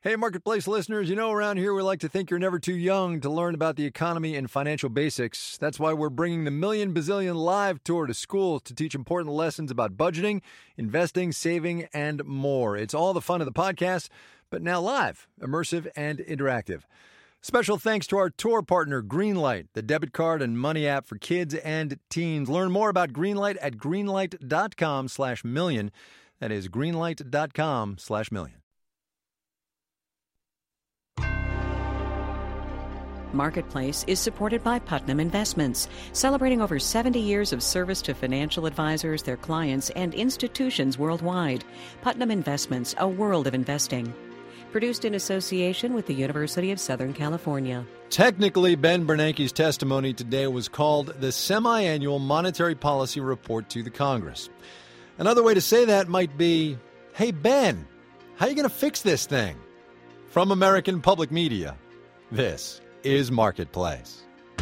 Hey, Marketplace listeners, around here we like to think you're never too young to learn about the economy and financial basics. That's why we're bringing the Million Bazillion Live Tour to schools to teach important lessons about budgeting, investing, saving, and more. It's all the fun of the podcast, but now live, immersive, and interactive. Special thanks to our tour partner, Greenlight, the debit card and money app for kids and teens. Learn more about Greenlight at greenlight.com/million. That is greenlight.com/million. Marketplace is supported by Putnam Investments, celebrating over 70 years of service to financial advisors, their clients, and institutions worldwide. Putnam Investments, a world of investing. Produced in association with the University of Southern California. Technically, Ben Bernanke's testimony today was called the Semi-Annual Monetary Policy Report to the Congress. Another way to say that might be, hey, Ben, how are you going to fix this thing? From American Public Media, this is Marketplace.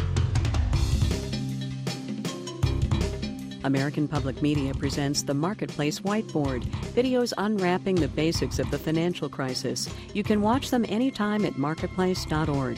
American Public Media presents the Marketplace Whiteboard, videos unwrapping the basics of the financial crisis. You can watch them anytime at marketplace.org.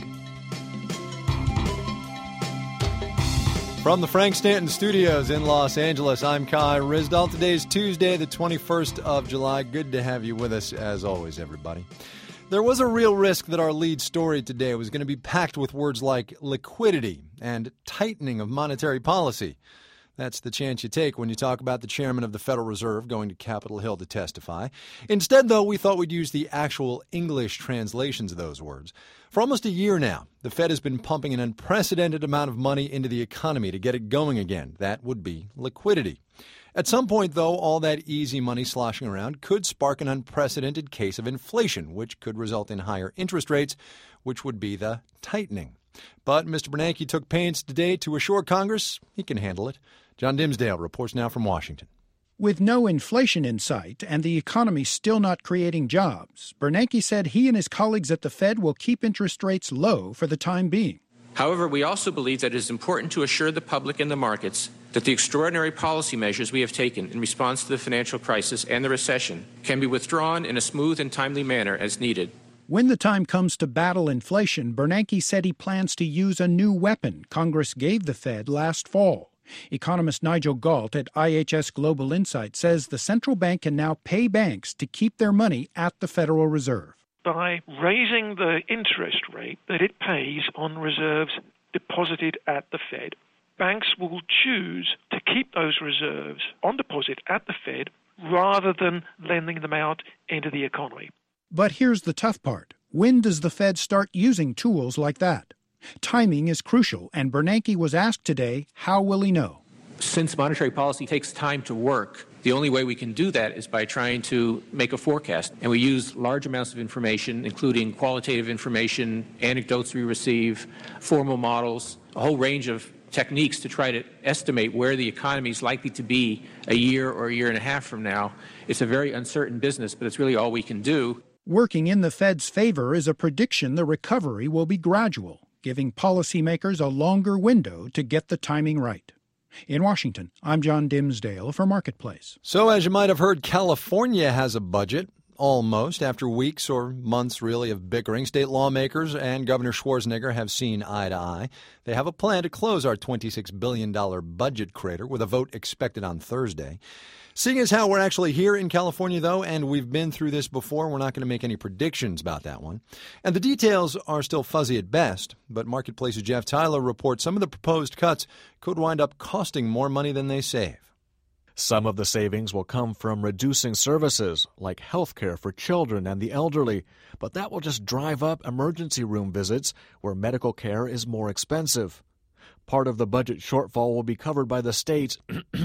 From the Frank Stanton Studios in Los Angeles, I'm Kai Ryssdal. Today's Tuesday, the 21st of July. Good to have you with us, as always, everybody. There was a real risk that our lead story today was going to be packed with words like liquidity and tightening of monetary policy. That's the chance you take when you talk about the chairman of the Federal Reserve going to Capitol Hill to testify. Instead, though, we thought we'd use the actual English translations of those words. For almost a year now, the Fed has been pumping an unprecedented amount of money into the economy to get it going again. That would be liquidity. At some point, though, all that easy money sloshing around could spark an unprecedented case of inflation, which could result in higher interest rates, which would be the tightening. But Mr. Bernanke took pains today to assure Congress he can handle it. John Dimsdale reports now from Washington. With no inflation in sight and the economy still not creating jobs, Bernanke said he and his colleagues at the Fed will keep interest rates low for the time being. However, we also believe that it is important to assure the public and the markets that the extraordinary policy measures we have taken in response to the financial crisis and the recession can be withdrawn in a smooth and timely manner as needed. When the time comes to battle inflation, Bernanke said he plans to use a new weapon Congress gave the Fed last fall. Economist Nigel Galt at IHS Global Insight says the central bank can now pay banks to keep their money at the Federal Reserve. By raising the interest rate that it pays on reserves deposited at the Fed, banks will choose to keep those reserves on deposit at the Fed rather than lending them out into the economy. But here's the tough part. When does the Fed start using tools like that? Timing is crucial, and Bernanke was asked today, how will he know? Since monetary policy takes time to work, the only way we can do that is by trying to make a forecast. And we use large amounts of information, including qualitative information, anecdotes we receive, formal models, a whole range of techniques to try to estimate where the economy is likely to be a year or a year and a half from now. It's a very uncertain business, but it's really all we can do. Working in the Fed's favor is a prediction the recovery will be gradual, giving policymakers a longer window to get the timing right. In Washington, I'm John Dimsdale for Marketplace. So, as you might have heard, California has a budget, almost, after weeks or months, really, of bickering. State lawmakers and Governor Schwarzenegger have seen eye to eye. They have a plan to close our $26 billion budget crater with a vote expected on Thursday. Seeing as how we're actually here in California, though, and we've been through this before, we're not going to make any predictions about that one. And the details are still fuzzy at best, but Marketplace's Jeff Tyler reports some of the proposed cuts could wind up costing more money than they save. Some of the savings will come from reducing services like health care for children and the elderly, but that will just drive up emergency room visits where medical care is more expensive. Part of the budget shortfall will be covered by the state's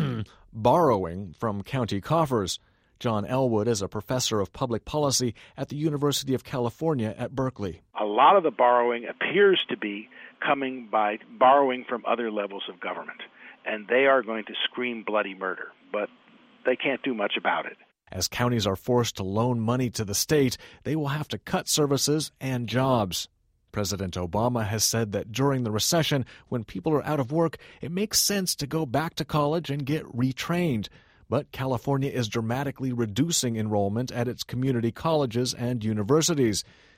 borrowing from county coffers. John Elwood is a professor of public policy at the University of California at Berkeley. A lot of the borrowing appears to be coming by borrowing from other levels of government, and they are going to scream bloody murder, but they can't do much about it. As counties are forced to loan money to the state, they will have to cut services and jobs. President Obama has said that during the recession, when people are out of work, it makes sense to go back to college and get retrained. But California is dramatically reducing enrollment at its community colleges and universities.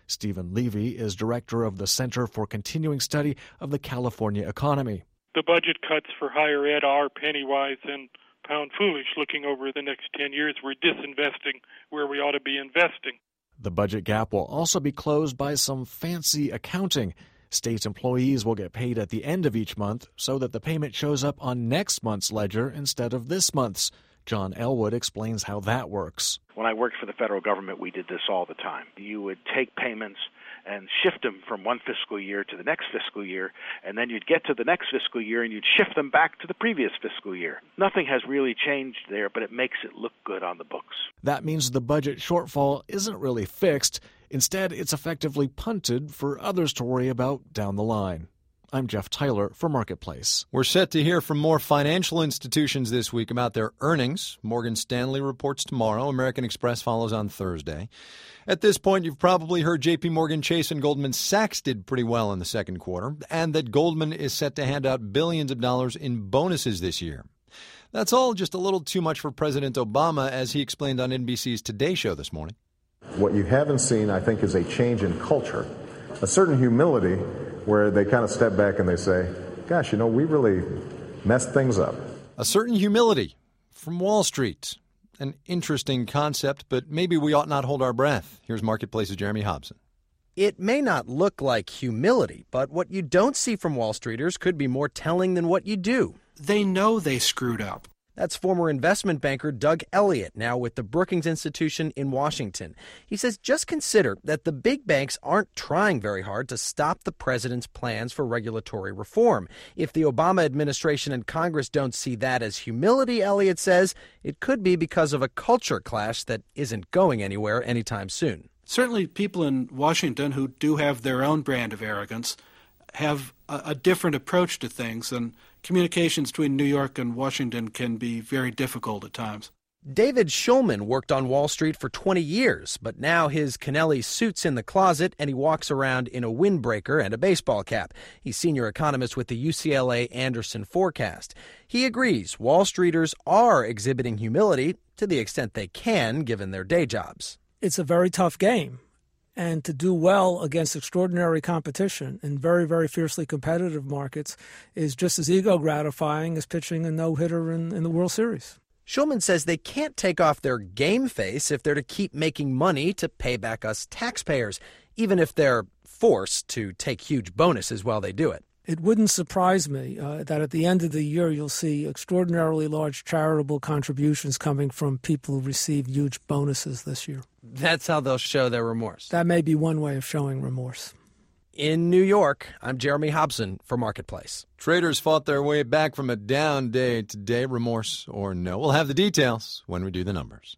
Stephen Levy is director of the Center for Continuing Study of the California Economy. The budget cuts for higher ed are penny-wise and pound-foolish. Looking over the next 10 years, we're disinvesting where we ought to be investing. The budget gap will also be closed by some fancy accounting. State employees will get paid at the end of each month so that the payment shows up on next month's ledger instead of this month's. John Elwood explains how that works. When I worked for the federal government, we did this all the time. You would take payments and shift them from one fiscal year to the next fiscal year, and then you'd get to the next fiscal year and you'd shift them back to the previous fiscal year. Nothing has really changed there, but it makes it look good on the books. That means the budget shortfall isn't really fixed. Instead, it's effectively punted for others to worry about down the line. I'm Jeff Tyler for Marketplace. We're set to hear from more financial institutions this week about their earnings. Morgan Stanley reports tomorrow. American Express follows on Thursday. At this point, you've probably heard J.P. Morgan Chase and Goldman Sachs did pretty well in the second quarter, and that Goldman is set to hand out billions of dollars in bonuses this year. That's all just a little too much for President Obama, as he explained on NBC's Today Show this morning. What you haven't seen, I think, is a change in culture, a certain humility where they kind of step back and they say, gosh, we really messed things up. A certain humility from Wall Street. An interesting concept, but maybe we ought not hold our breath. Here's Marketplace's Jeremy Hobson. It may not look like humility, but what you don't see from Wall Streeters could be more telling than what you do. They know they screwed up. That's former investment banker Doug Elliott, now with the Brookings Institution in Washington. He says just consider that the big banks aren't trying very hard to stop the president's plans for regulatory reform. If the Obama administration and Congress don't see that as humility, Elliott says, it could be because of a culture clash that isn't going anywhere anytime soon. Certainly people in Washington who do have their own brand of arrogance have a different approach to things, and communications between New York and Washington can be very difficult at times. David Schulman worked on Wall Street for 20 years, but now his Kennelly suit's in the closet and he walks around in a windbreaker and a baseball cap. He's senior economist with the UCLA Anderson Forecast. He agrees Wall Streeters are exhibiting humility to the extent they can, given their day jobs. It's a very tough game. And to do well against extraordinary competition in very, very fiercely competitive markets is just as ego gratifying as pitching a no-hitter in the World Series. Schulman says they can't take off their game face if they're to keep making money to pay back us taxpayers, even if they're forced to take huge bonuses while they do it. It wouldn't surprise me that at the end of the year you'll see extraordinarily large charitable contributions coming from people who receive huge bonuses this year. That's how they'll show their remorse. That may be one way of showing remorse. In New York, I'm Jeremy Hobson for Marketplace. Traders fought their way back from a down day today, remorse or no. We'll have the details when we do the numbers.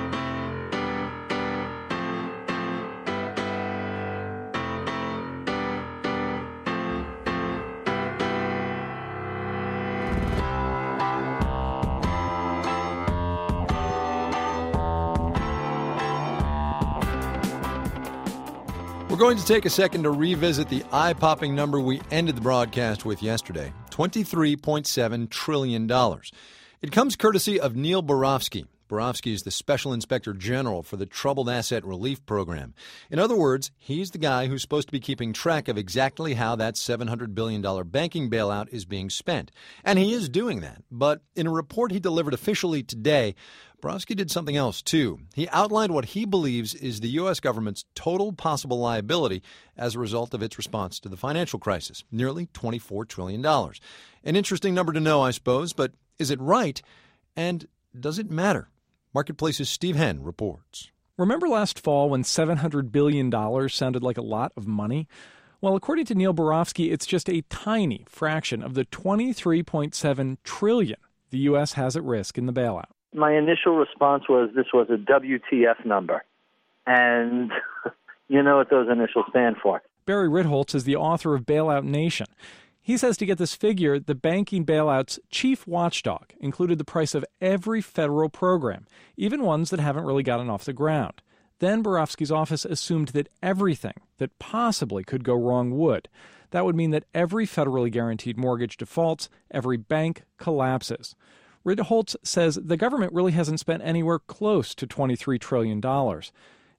We're going to take a second to revisit the eye-popping number we ended the broadcast with yesterday, $23.7 trillion. It comes courtesy of Neil Barofsky. Barofsky is the Special Inspector General for the Troubled Asset Relief Program. In other words, he's the guy who's supposed to be keeping track of exactly how that $700 billion banking bailout is being spent. And he is doing that. But in a report he delivered officially today, Barofsky did something else, too. He outlined what he believes is the U.S. government's total possible liability as a result of its response to the financial crisis, nearly $24 trillion. An interesting number to know, I suppose, but is it right? And does it matter? Marketplace's Steve Henn reports. Remember last fall when $700 billion sounded like a lot of money? Well, according to Neil Barofsky, it's just a tiny fraction of the $23.7 trillion the U.S. has at risk in the bailout. My initial response was this was a WTF number. And you know what those initials stand for. Barry Ritholtz is the author of Bailout Nation. He says to get this figure, the banking bailout's chief watchdog included the price of every federal program, even ones that haven't really gotten off the ground. Then Barofsky's office assumed that everything that possibly could go wrong would. That would mean that every federally guaranteed mortgage defaults, every bank collapses. Ritholtz says the government really hasn't spent anywhere close to $23 trillion.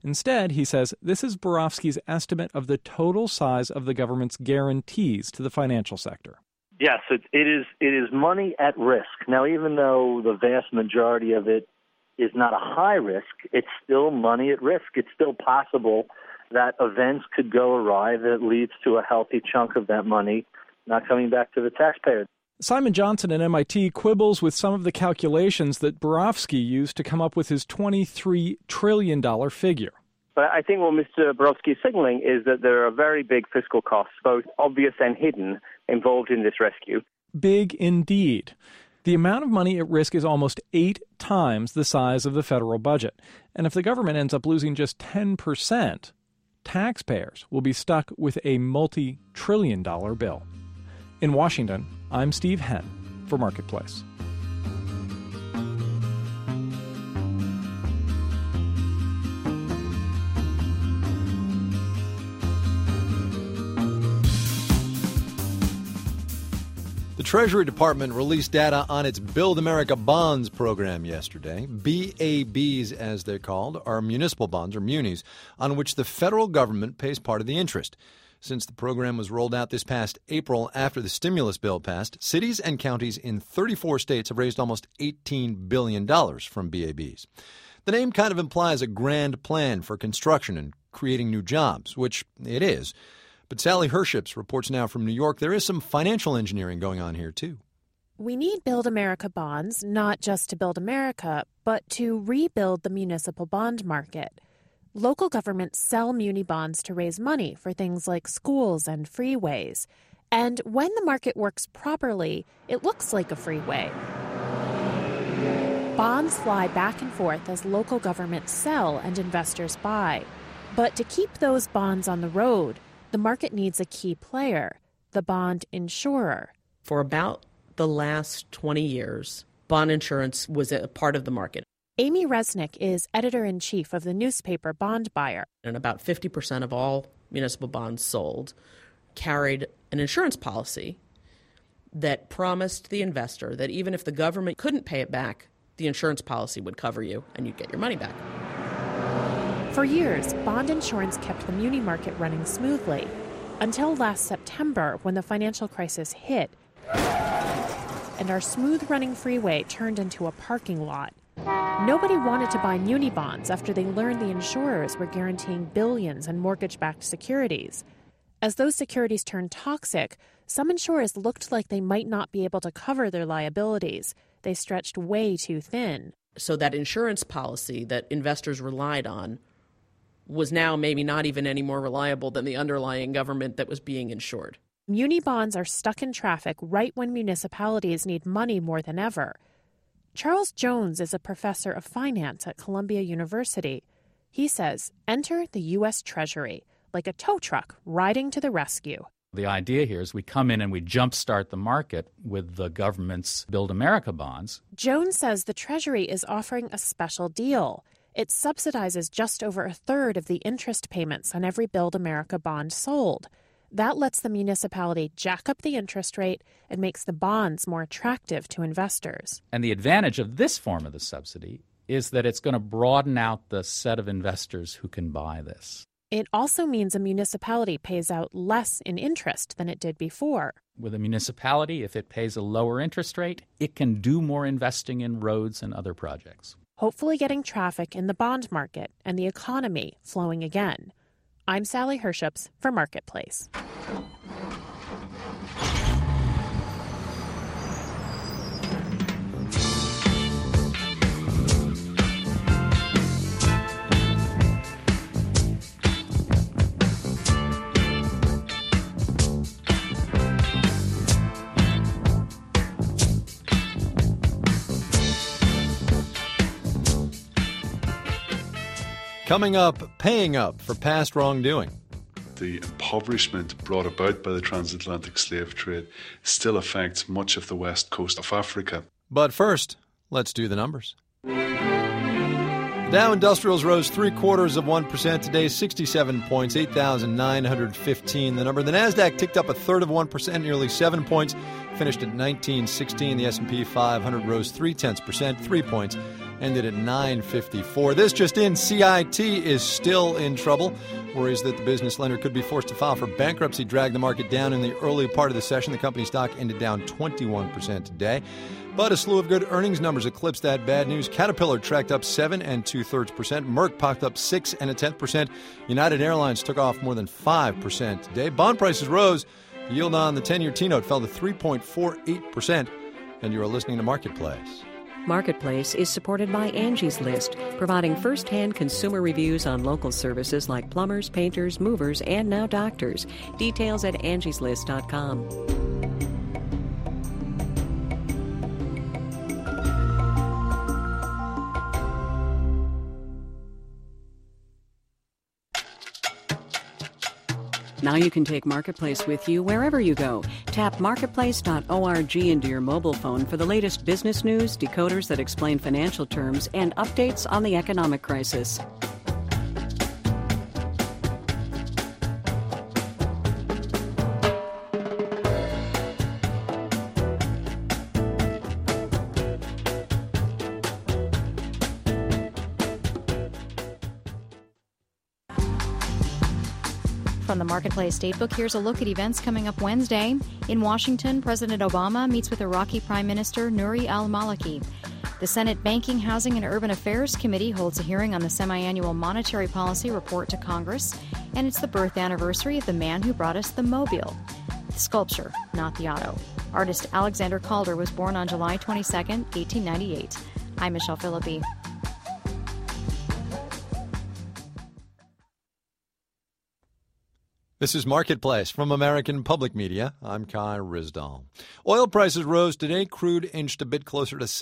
Instead, he says this is Borofsky's estimate of the total size of the government's guarantees to the financial sector. Yes, it is money at risk. Now, even though the vast majority of it is not a high risk, it's still money at risk. It's still possible that events could go awry that leads to a healthy chunk of that money not coming back to the taxpayer. Simon Johnson at MIT quibbles with some of the calculations that Borofsky used to come up with his $23 trillion figure. But I think what Mr. Borofsky is signaling is that there are very big fiscal costs, both obvious and hidden, involved in this rescue. Big indeed. The amount of money at risk is almost 8 times the size of the federal budget. And if the government ends up losing just 10%, taxpayers will be stuck with a multi-trillion-dollar bill. In Washington, I'm Steve Henn for Marketplace. The Treasury Department released data on its Build America Bonds program yesterday. BABs, as they're called, are municipal bonds, or munis, on which the federal government pays part of the interest. Since the program was rolled out this past April after the stimulus bill passed, cities and counties in 34 states have raised almost $18 billion from BABs. The name kind of implies a grand plan for construction and creating new jobs, which it is. But Sally Herships reports now from New York there is some financial engineering going on here, too. We need Build America bonds, not just to build America, but to rebuild the municipal bond market. Local governments sell muni bonds to raise money for things like schools and freeways. And when the market works properly, it looks like a freeway. Bonds fly back and forth as local governments sell and investors buy. But to keep those bonds on the road, the market needs a key player, the bond insurer. For about the last 20 years, bond insurance was a part of the market. Amy Resnick is editor-in-chief of the newspaper Bond Buyer. And about 50% of all municipal bonds sold carried an insurance policy that promised the investor that even if the government couldn't pay it back, the insurance policy would cover you and you'd get your money back. For years, bond insurance kept the muni market running smoothly, until last September when the financial crisis hit and our smooth-running freeway turned into a parking lot. Nobody wanted to buy muni bonds after they learned the insurers were guaranteeing billions in mortgage-backed securities. As those securities turned toxic, some insurers looked like they might not be able to cover their liabilities. They stretched way too thin. So that insurance policy that investors relied on was now maybe not even any more reliable than the underlying government that was being insured. Muni bonds are stuck in traffic right when municipalities need money more than ever. Charles Jones is a professor of finance at Columbia University. He says, enter the U.S. Treasury, like a tow truck riding to the rescue. The idea here is we come in and we jumpstart the market with the government's Build America bonds. Jones says the Treasury is offering a special deal. It subsidizes just over a third of the interest payments on every Build America bond sold. That lets the municipality jack up the interest rate and makes the bonds more attractive to investors. And the advantage of this form of the subsidy is that it's going to broaden out the set of investors who can buy this. It also means a municipality pays out less in interest than it did before. With a municipality, if it pays a lower interest rate, it can do more investing in roads and other projects, hopefully getting traffic in the bond market and the economy flowing again. I'm Sally Herships for Marketplace. Coming up, paying up for past wrongdoing. The impoverishment brought about by the transatlantic slave trade still affects much of the west coast of Africa. But first, let's do the numbers. The Dow Industrials rose 0.75% today, 67 points, 8,915 the number. The Nasdaq ticked up 1/3%, nearly 7 points, finished at 1916. The S&P 500 rose 0.3%, 3 points, ended at 9.54. This just in, CIT is still in trouble. Worries that the business lender could be forced to file for bankruptcy dragged the market down in the early part of the session. The company stock ended down 21% today. But a slew of good earnings numbers eclipsed that bad news. Caterpillar tracked up 7 2/3%. Merck popped up 6 1/10%. United Airlines took off more than 5% today. Bond prices rose. The yield on the 10-year T-note fell to 3.48%. And you are listening to Marketplace. Marketplace is supported by Angie's List, providing first-hand consumer reviews on local services like plumbers, painters, movers, and now doctors. Details at angieslist.com. Now you can take Marketplace with you wherever you go. Tap marketplace.org into your mobile phone for the latest business news, decoders that explain financial terms, and updates on the economic crisis. From the Marketplace Datebook, here's a look at events coming up Wednesday. In Washington, President Obama meets with Iraqi Prime Minister Nouri al-Maliki. The Senate Banking, Housing, and Urban Affairs Committee holds a hearing on the semi-annual monetary policy report to Congress, and it's the birth anniversary of the man who brought us the mobile. The sculpture, not the auto. Artist Alexander Calder was born on July 22, 1898. I'm Michelle Philippi. This is Marketplace from American Public Media. I'm Kai Ryssdal. Oil prices rose today. Crude inched a bit closer to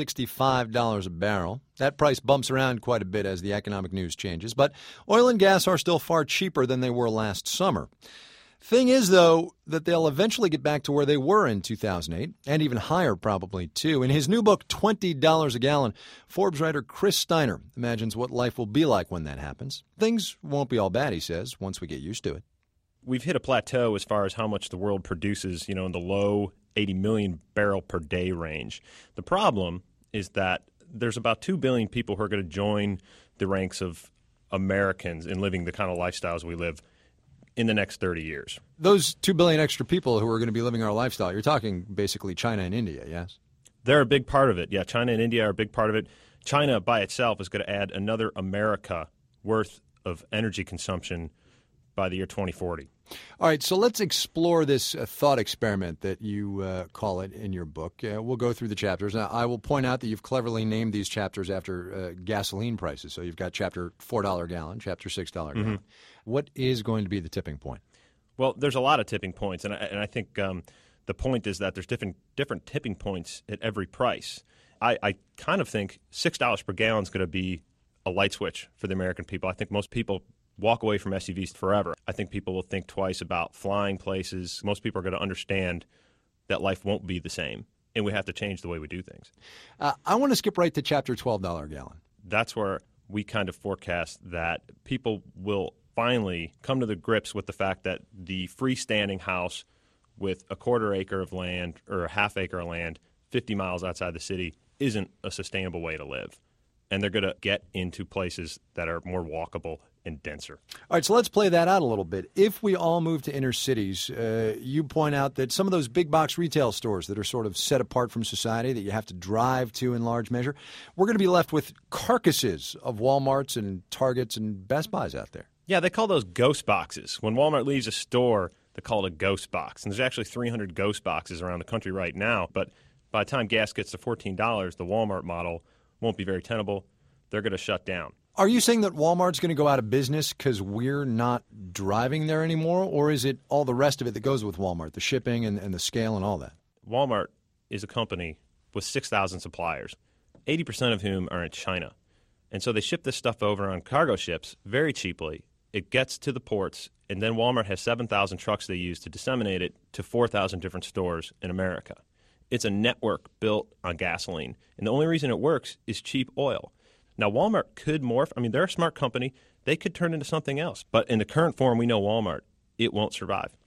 $65 a barrel. That price bumps around quite a bit as the economic news changes, but oil and gas are still far cheaper than they were last summer. Thing is, though, that they'll eventually get back to where they were in 2008, and even higher probably, too. In his new book, $20 a Gallon, Forbes writer Chris Steiner imagines what life will be like when that happens. Things won't be all bad, he says, once we get used to it. We've hit a plateau as far as how much the world produces, in the low 80 million barrel per day range. The problem is that there's about 2 billion people who are going to join the ranks of Americans in living the kind of lifestyles we live in the next 30 years. Those 2 billion extra people who are going to be living our lifestyle, you're talking basically China and India, yes? They're a big part of it. Yeah, China and India are a big part of it. China by itself is going to add another America worth of energy consumption by the year 2040. All right, so let's explore this thought experiment that you call it in your book. We'll go through the chapters. Now, I will point out that you've cleverly named these chapters after gasoline prices. So you've got chapter $4 a gallon, chapter $6 a gallon. Mm-hmm. What is going to be the tipping point? Well, there's a lot of tipping points, and I think the point is that there's different tipping points at every price. I kind of think $6 per gallon is going to be a light switch for the American people. I think most people walk away from SUVs forever. I think people will think twice about flying places. Most people are going to understand that life won't be the same, and we have to change the way we do things. I want to skip right to chapter $12 a gallon. That's where we kind of forecast that people will finally come to the grips with the fact that the freestanding house with a quarter acre of land or a half acre of land 50 miles outside the city isn't a sustainable way to live. And they're going to get into places that are more walkable and denser. All right, so let's play that out a little bit. If we all move to inner cities, you point out that some of those big box retail stores that are sort of set apart from society that you have to drive to in large measure, we're going to be left with carcasses of Walmarts and Targets and Best Buys out there. Yeah, they call those ghost boxes. When Walmart leaves a store, they call it a ghost box. And there's actually 300 ghost boxes around the country right now. But by the time gas gets to $14, the Walmart model won't be very tenable. They're going to shut down. Are you saying that Walmart's going to go out of business because we're not driving there anymore? Or is it all the rest of it that goes with Walmart, the shipping and the scale and all that? Walmart is a company with 6,000 suppliers, 80% of whom are in China. And so they ship this stuff over on cargo ships very cheaply. It gets to the ports, and then Walmart has 7,000 trucks they use to disseminate it to 4,000 different stores in America. It's a network built on gasoline, and the only reason it works is cheap oil. Now, Walmart could morph. I mean, they're a smart company. They could turn into something else. But in the current form we know Walmart, it won't survive.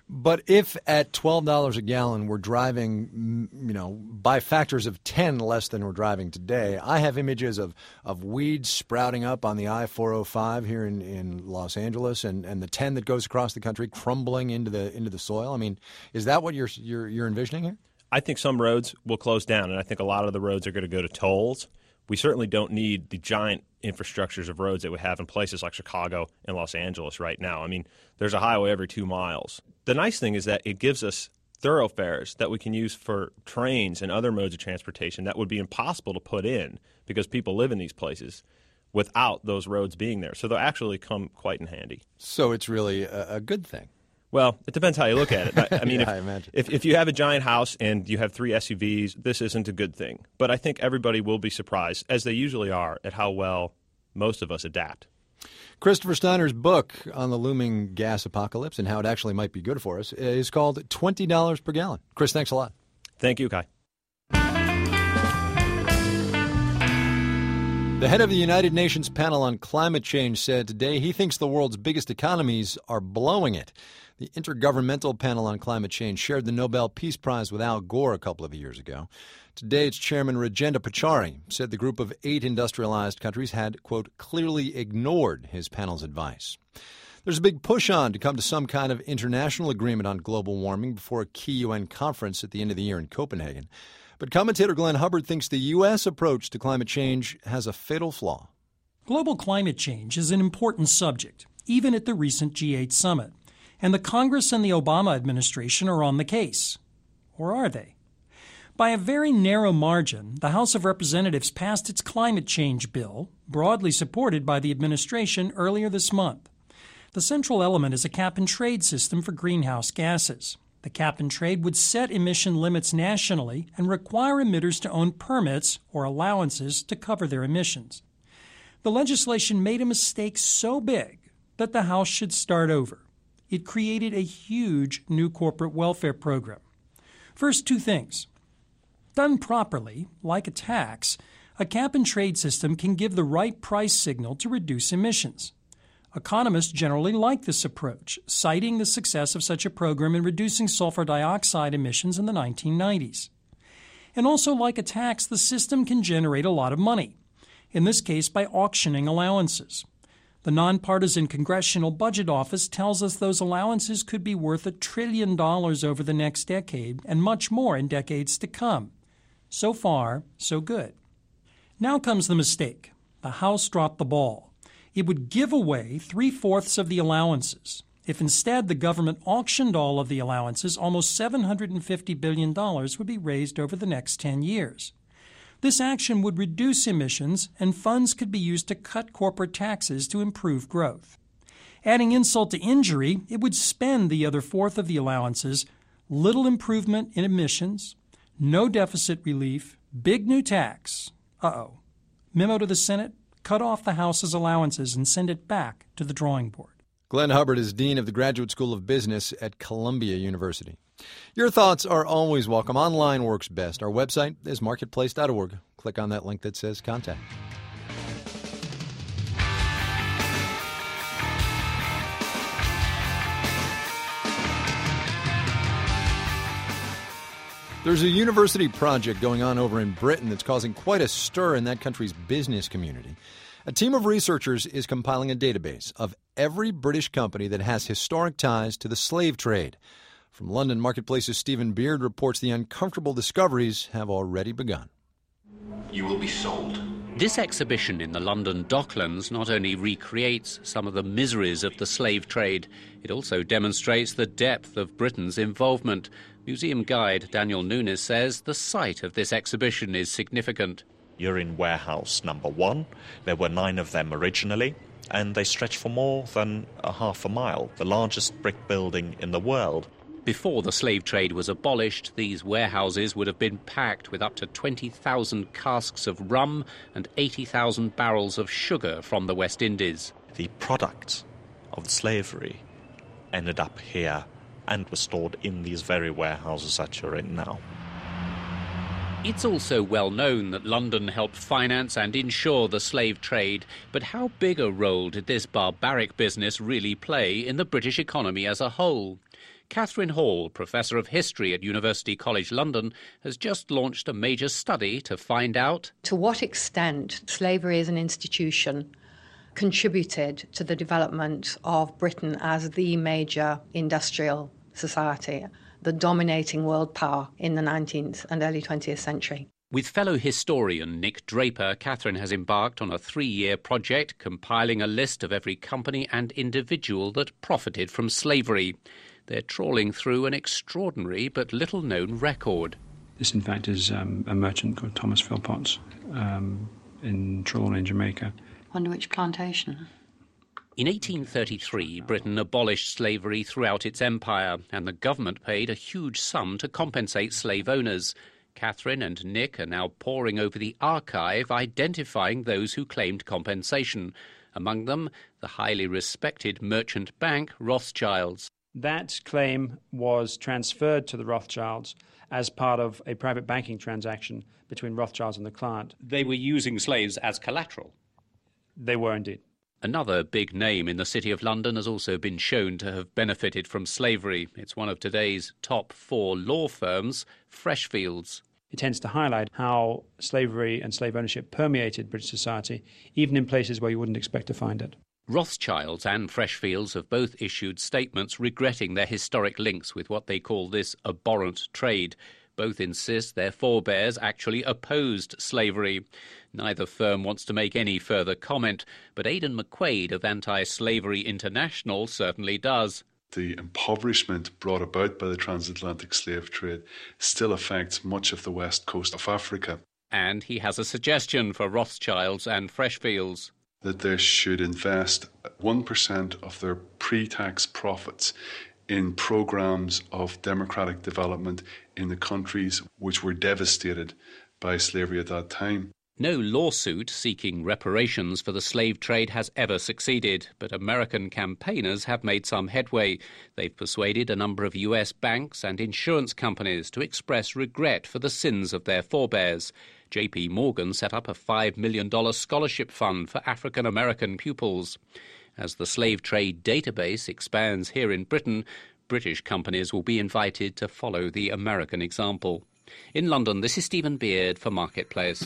But if at $12 a gallon we're driving, by factors of 10 less than we're driving today, I have images of weeds sprouting up on the I-405 here in Los Angeles, and the 10 that goes across the country crumbling into the soil. I mean, is that what you're envisioning here? I think some roads will close down, and I think a lot of the roads are going to go to tolls. We certainly don't need the giant infrastructures of roads that we have in places like Chicago and Los Angeles right now. I mean, there's a highway every 2 miles. The nice thing is that it gives us thoroughfares that we can use for trains and other modes of transportation that would be impossible to put in because people live in these places without those roads being there. So they'll actually come quite in handy. So it's really a good thing. Well, it depends how you look at it. I mean, I imagine. If you have a giant house and you have 3 SUVs, this isn't a good thing. But I think everybody will be surprised, as they usually are, at how well most of us adapt. Christopher Steiner's book on the looming gas apocalypse and how it actually might be good for us is called $20 per gallon. Chris, thanks a lot. Thank you, Kai. The head of the United Nations panel on climate change said today he thinks the world's biggest economies are blowing it. The Intergovernmental Panel on Climate Change shared the Nobel Peace Prize with Al Gore a couple of years ago. Today, its chairman, Rajendra Pachauri, said the group of 8 industrialized countries had, quote, clearly ignored his panel's advice. There's a big push on to come to some kind of international agreement on global warming before a key UN conference at the end of the year in Copenhagen. But commentator Glenn Hubbard thinks the U.S. approach to climate change has a fatal flaw. Global climate change is an important subject, even at the recent G8 summit. And the Congress and the Obama administration are on the case. Or are they? By a very narrow margin, the House of Representatives passed its climate change bill, broadly supported by the administration, earlier this month. The central element is a cap-and-trade system for greenhouse gases. The cap-and-trade would set emission limits nationally and require emitters to own permits or allowances to cover their emissions. The legislation made a mistake so big that the House should start over. It created a huge new corporate welfare program. First, 2 things. Done properly, like a tax, a cap-and-trade system can give the right price signal to reduce emissions. Economists generally like this approach, citing the success of such a program in reducing sulfur dioxide emissions in the 1990s. And also, like a tax, the system can generate a lot of money, in this case by auctioning allowances. The nonpartisan Congressional Budget Office tells us those allowances could be worth $1 trillion over the next decade and much more in decades to come. So far, so good. Now comes the mistake. The House dropped the ball. It would give away 3/4 of the allowances. If instead the government auctioned all of the allowances, almost $750 billion would be raised over the next 10 years. This action would reduce emissions, and funds could be used to cut corporate taxes to improve growth. Adding insult to injury, it would spend the other 1/4 of the allowances, little improvement in emissions, no deficit relief, big new tax. Memo to the Senate, cut off the House's allowances and send it back to the drawing board. Glenn Hubbard is Dean of the Graduate School of Business at Columbia University. Your thoughts are always welcome. Online works best. Our website is marketplace.org. Click on that link that says Contact. There's a university project going on over in Britain that's causing quite a stir in that country's business community. A team of researchers is compiling a database of every British company that has historic ties to the slave trade. From London, Marketplace's Stephen Beard reports the uncomfortable discoveries have already begun. You will be sold. This exhibition in the London Docklands not only recreates some of the miseries of the slave trade, it also demonstrates the depth of Britain's involvement. Museum guide Daniel Nunes says the site of this exhibition is significant. You're in warehouse number 1. There were 9 of them originally, and they stretch for more than a half a mile, the largest brick building in the world. Before the slave trade was abolished, these warehouses would have been packed with up to 20,000 casks of rum and 80,000 barrels of sugar from the West Indies. The products of slavery ended up here and were stored in these very warehouses that you're in now. It's also well known that London helped finance and insure the slave trade, but how big a role did this barbaric business really play in the British economy as a whole? Catherine Hall, Professor of History at University College London, has just launched a major study to find out to what extent slavery as an institution contributed to the development of Britain as the major industrial society, the dominating world power in the 19th and early 20th century. With fellow historian Nick Draper, Catherine has embarked on a 3-year project compiling a list of every company and individual that profited from slavery. They're trawling through an extraordinary but little-known record. This, in fact, is a merchant called Thomas Philpotts in Trelawney, Jamaica. Wonder which plantation? In 1833, Britain abolished slavery throughout its empire, and the government paid a huge sum to compensate slave owners. Catherine and Nick are now poring over the archive, identifying those who claimed compensation. Among them, the highly respected merchant bank Rothschilds. That claim was transferred to the Rothschilds as part of a private banking transaction between Rothschilds and the client. They were using slaves as collateral. They were indeed. Another big name in the City of London has also been shown to have benefited from slavery. It's one of today's top 4 law firms, Freshfields. It tends to highlight how slavery and slave ownership permeated British society, even in places where you wouldn't expect to find it. Rothschilds and Freshfields have both issued statements regretting their historic links with what they call this abhorrent trade. Both insist their forebears actually opposed slavery. Neither firm wants to make any further comment, but Aidan McQuaid of Anti-Slavery International certainly does. The impoverishment brought about by the transatlantic slave trade still affects much of the west coast of Africa. And he has a suggestion for Rothschilds and Freshfields. That they should invest 1% of their pre-tax profits in programs of democratic development in the countries which were devastated by slavery at that time. No lawsuit seeking reparations for the slave trade has ever succeeded, but American campaigners have made some headway. They've persuaded a number of US banks and insurance companies to express regret for the sins of their forebears. JP Morgan set up a $5 million scholarship fund for African American pupils. As the slave trade database expands here in Britain, British companies will be invited to follow the American example. In London, this is Stephen Beard for Marketplace.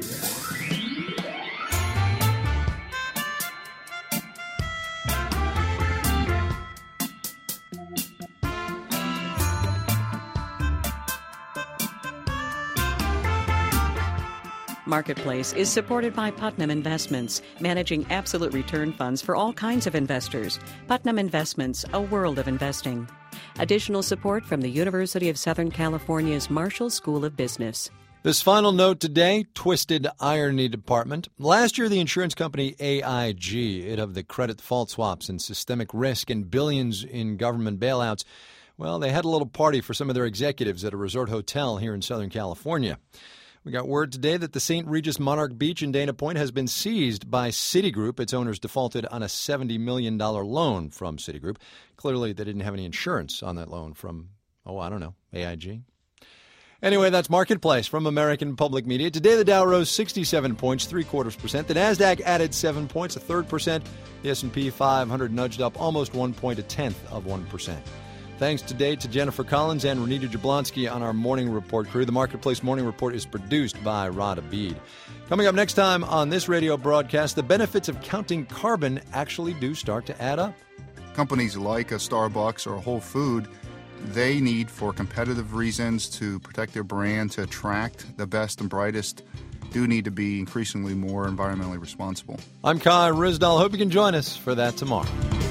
Marketplace is supported by Putnam Investments, managing absolute return funds for all kinds of investors. Putnam Investments, a world of investing. Additional support from the University of Southern California's Marshall School of Business. This final note today, twisted irony department. Last year, the insurance company AIG, it of the credit default swaps and systemic risk and billions in government bailouts, well, they had a little party for some of their executives at a resort hotel here in Southern California. We got word today that the St. Regis Monarch Beach in Dana Point has been seized by Citigroup. Its owners defaulted on a $70 million loan from Citigroup. Clearly, they didn't have any insurance on that loan from, AIG. Anyway, that's Marketplace from American Public Media. Today, the Dow rose 67 points, 0.75%. The NASDAQ added 7 points, 1/3%. The S&P 500 nudged up almost 1 point, 0.1%. Thanks today to Jennifer Collins and Renita Jablonski on our Morning Report crew. The Marketplace Morning Report is produced by Rod Abid. Coming up next time on this radio broadcast, the benefits of counting carbon actually do start to add up. Companies like a Starbucks or a Whole Food, they need, for competitive reasons, to protect their brand, to attract the best and brightest, do need to be increasingly more environmentally responsible. I'm Kai Ryssdal. Hope you can join us for that tomorrow.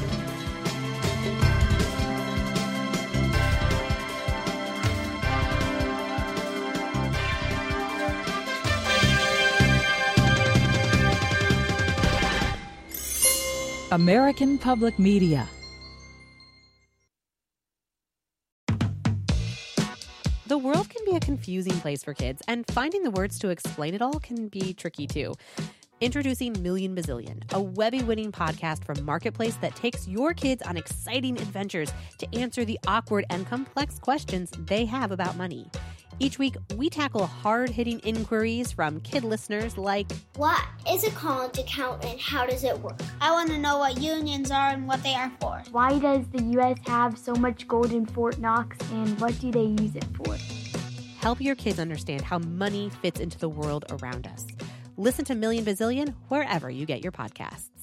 American Public Media. The world can be a confusing place for kids, and finding the words to explain it all can be tricky too. Introducing Million Bazillion, a Webby-winning podcast from Marketplace that takes your kids on exciting adventures to answer the awkward and complex questions they have about money. Each week, we tackle hard-hitting inquiries from kid listeners like, what is a college account and how does it work? I want to know what unions are and what they are for. Why does the U.S. have so much gold in Fort Knox and what do they use it for? Help your kids understand how money fits into the world around us. Listen to Million Bazillion wherever you get your podcasts.